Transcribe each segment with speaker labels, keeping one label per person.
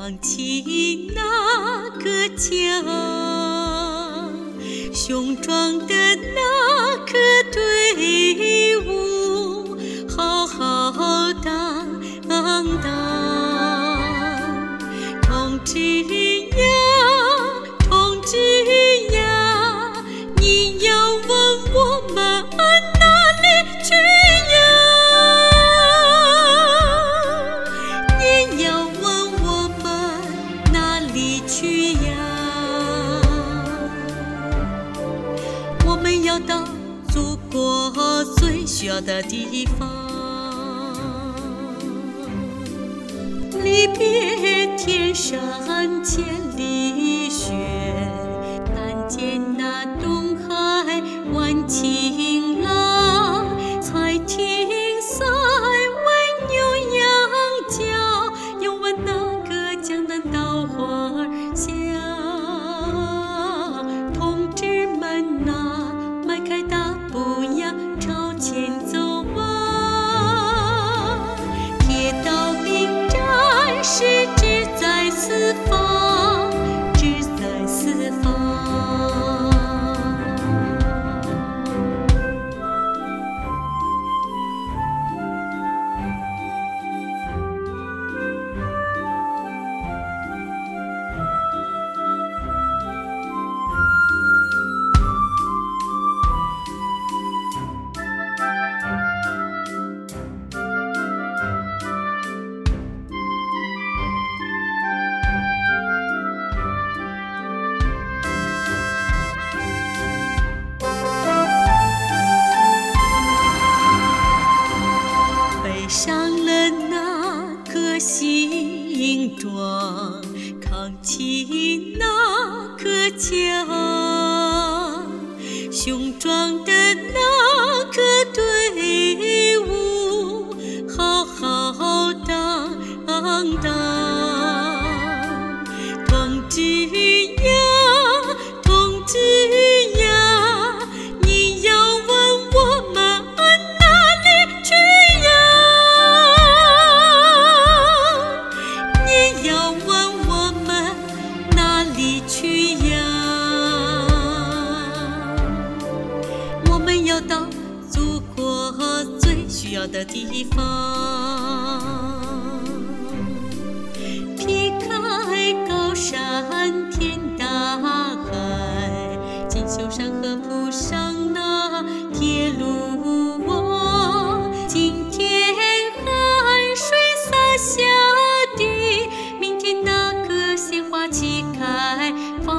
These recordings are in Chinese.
Speaker 1: 扛起那个家，雄壮的那个队伍，浩浩荡荡。同志呀，同志呀，你要问我们哪里去呀？你要问我们哪里去呀？我们要到祖国最需要的地方，离别天山千里雪，看见那东海湾晴朗，才听塞为牛羊叫，又问那个江南稻花香。同志们啊，迈开大步呀，朝前走啊，铁道兵战士志在四方，志在四方。上了那个行装，扛起那个家，雄壮的那个队伍，浩浩荡荡。同志呀，同志呀，你要问我们哪里去呀？要问我们哪里去呀？我们要到祖国最需要的地方，劈开高山填大海，锦绣山河铺上那铁路网，今天汗水洒下地，明天那个鲜花齐开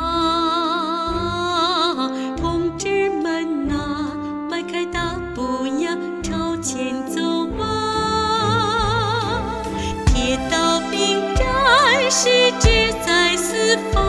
Speaker 1: 放。同志们啊，迈开大步呀，朝前走啊，铁道兵战士志在四方。